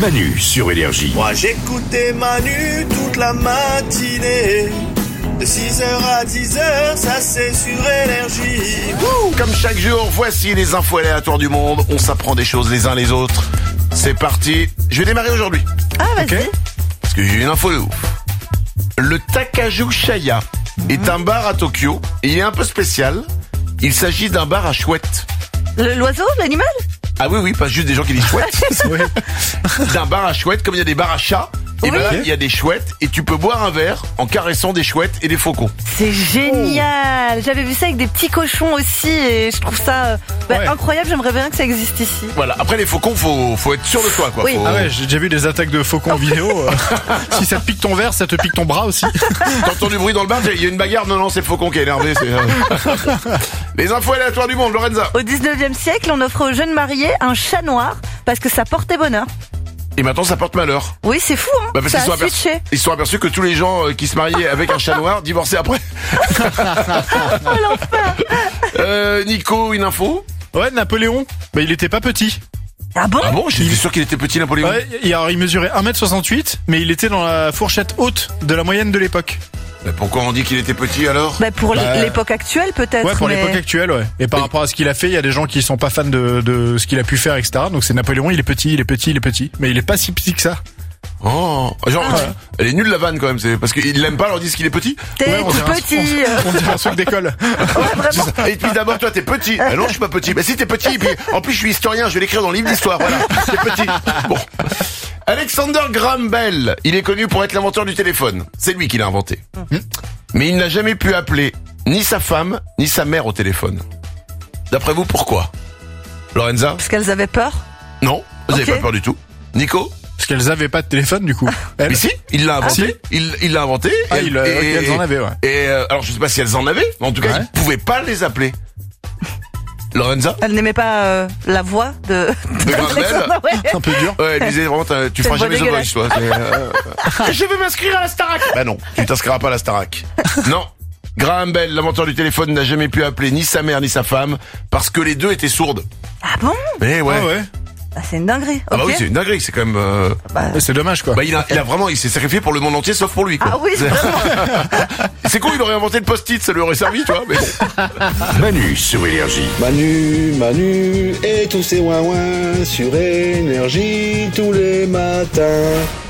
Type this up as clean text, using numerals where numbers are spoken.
Manu sur Énergie. Moi j'écoutais Manu toute la matinée. De 6h à 10h, ça c'est sur Énergie. Comme chaque jour, voici les infos aléatoires du monde. On s'apprend des choses les uns les autres. C'est parti. Je vais démarrer aujourd'hui. Ah, vas-y. Ok. Parce que j'ai une info de ouf. Le Takaju Shaya est un bar à Tokyo. Et il est un peu spécial. Il s'agit d'un bar à chouettes. L'oiseau, l'animal? Ah oui, pas juste des gens qui disent chouettes. D'un bar à chouettes, comme il y a des bars à chats. Et Oui. ben là, il y a des chouettes et tu peux boire un verre en caressant des chouettes et des faucons. C'est génial. J'avais vu ça avec des petits cochons aussi et je trouve ça incroyable. J'aimerais bien que ça existe ici. Voilà. Après les faucons, faut être sûr de soi, quoi. Oui. Faut- Ah ouais, j'ai déjà vu des attaques de faucons vidéo. Si ça te pique ton verre, ça te pique ton bras aussi. T'entends du bruit dans le bar, il y a une bagarre. Non, c'est le faucon qui est énervé. Les infos aléatoires du monde, Lorenza. Au 19e siècle, on offrait aux jeunes mariés un chat noir parce que ça portait bonheur. Et maintenant, ça porte malheur. Oui, c'est fou, hein. Parce Ça qu'ils a switché. ils se sont aperçus que tous les gens qui se mariaient avec un chat noir divorçaient après. Oh, l'enfer. Nico, une info. Ouais, Napoléon, il était pas petit. Ah bon? Ah bon, j'étais sûr qu'il était petit, Napoléon. Ouais, il mesurait 1m68, mais il était dans la fourchette haute de la moyenne de l'époque. Mais pourquoi on dit qu'il était petit alors? Pour l'époque actuelle, peut-être. Ouais, pour mais- l'époque actuelle, ouais. Et par rapport à ce qu'il a fait, il y a des gens qui sont pas fans de ce qu'il a pu faire, etc. Donc c'est Napoléon, il est petit. Mais il est pas si petit que ça. Oh, genre, elle est nulle la vanne quand même, c'est parce qu'ils l'aiment pas, alors ils disent qu'il est petit. T'es Ouais, on tout dirait petit. On dirait un truc d'école. Ouais, vraiment. Et puis d'abord, toi, t'es petit. Ah non, je suis pas petit. Bah si, t'es petit. Et puis, en plus, je suis historien. Je vais l'écrire dans le livre d'histoire. Voilà. T'es petit. Bon. Alexander Graham Bell. Il est connu pour être l'inventeur du téléphone. C'est lui qui l'a inventé. Mais il n'a jamais pu appeler ni sa femme, ni sa mère au téléphone. D'après vous, pourquoi? Lorenza? Parce qu'elles avaient peur. Non. Vous avez Ok. pas peur du tout. Nico? Parce qu'elles avaient pas de téléphone, du coup. Elles. Mais si, il l'a inventé. si. Il l'a inventé. Ah, elles en avaient, ouais. Et alors, je sais pas si elles en avaient, mais en tout cas, Ouais. ils pouvaient pas les appeler. Lorenza? Elle n'aimait pas la voix de Graham Bell? Ouais. Un peu dur. Ouais, elle disait vraiment, tu C'est feras une jamais The voix Voice, toi. Je veux m'inscrire à la Starac. Bah non, tu t'inscriras pas à la Starac. Non. Graham Bell, l'inventeur du téléphone, n'a jamais pu appeler ni sa mère ni sa femme parce que les deux étaient sourdes. Ah bon? Mais ouais. Ah ouais. Ah, c'est une dinguerie. Ah bah Ok. oui, c'est une dinguerie, c'est quand même. Ouais, c'est dommage, quoi. Bah il a vraiment, il s'est sacrifié pour le monde entier sauf pour lui, quoi. Ah oui, C'est- vraiment. C'est con, il aurait inventé le post-it, ça lui aurait servi, tu vois. Mais bon. Manu sur Énergie. Manu et tous ses ouin-ouin sur Énergie tous les matins.